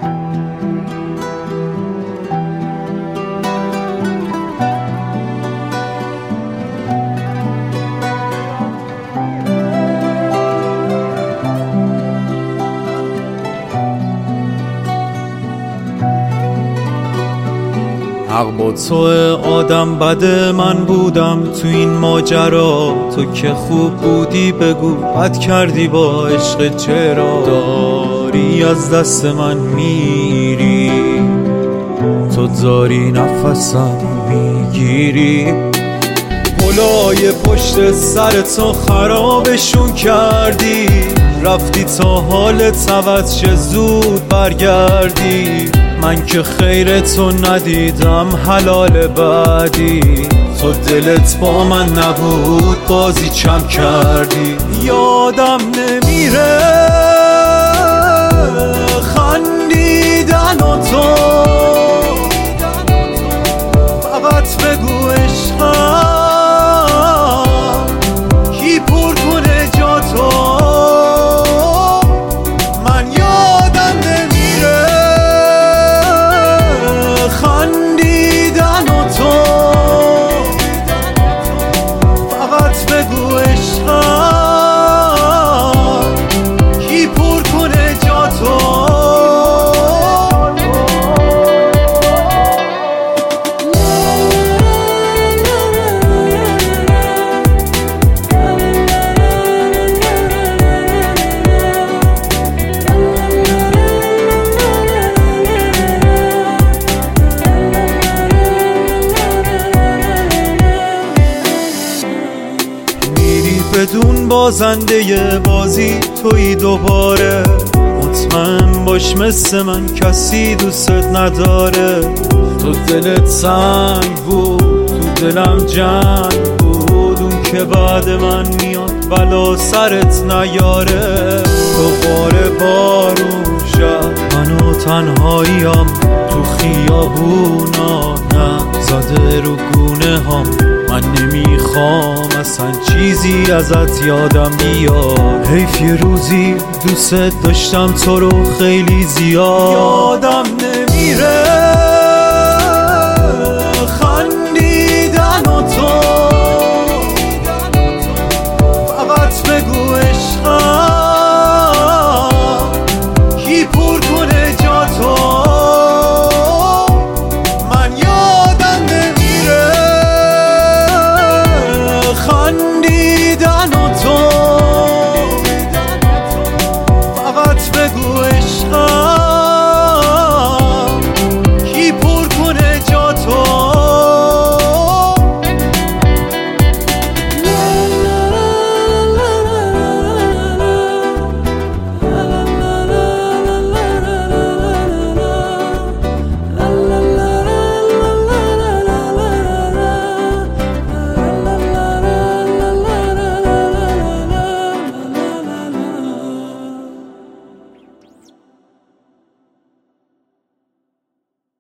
حق با تو آدم بده، من بودم تو این ماجرا. تو که خوب بودی بگو بد کردی با عشق چرا؟ داری از دست من میری، تو داری نفسم میگیری. پلای پشت سر تو خرابشون کردی، رفتی تا حالت عوض شه زود برگردی. من که خیرتو ندیدم حلال بعدی، تو دلت با من نبود بازی چم کردی. یادم نمیره خندیدن و تو، فقط بگو عشقم کی پر کنه جا تو. من یادم نمیره خندیدن و تو، فقط بگو عشقم کی پر کنه جا تو. بدون بازنده بازی توی دوباره، مطمئن باش مثل من کسی دوست نداره. تو دلت سنگ بود تو دلم جنگ بود، اون که بعد من میاد بلا سرت نیاره. دوباره بارون شد من و تنهاییم تو خیابونا، نه زده رو گونه هم. من نمیخوام اصلا چیزی ازت یادم بیاد، حیف یه روزی دوست داشتم تو رو خیلی زیاد. یادم نمیره